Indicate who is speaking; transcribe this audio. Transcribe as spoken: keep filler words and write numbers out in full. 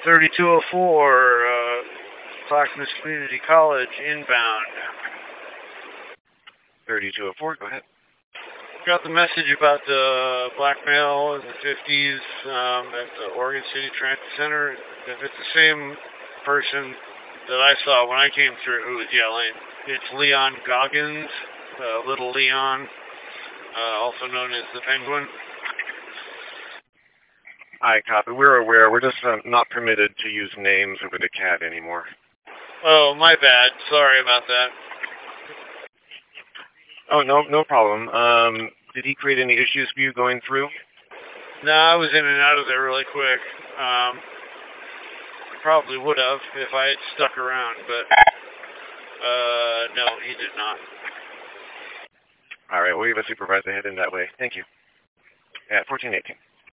Speaker 1: thirty-two oh four, uh, Clackamas Community College, inbound.
Speaker 2: thirty-two oh four, go ahead.
Speaker 1: Got the message about the blackmail in the fifties um, at the Oregon City Transit Center. If it's the same person that I saw when I came through who was yelling, it's Leon Goggins, uh, Little Leon, uh, also known as the Penguin.
Speaker 2: I copy. We're aware. We're just uh, not permitted to use names over the cat anymore.
Speaker 1: Oh, my bad. Sorry about that.
Speaker 2: Oh, no, no problem. Um, did he create any issues for you going through?
Speaker 1: No, I was in and out of there really quick. Um, probably would have if I had stuck around, but uh, no, he did not.
Speaker 2: All right, we'll have a supervisor head in that way. Thank you. At fourteen eighteen.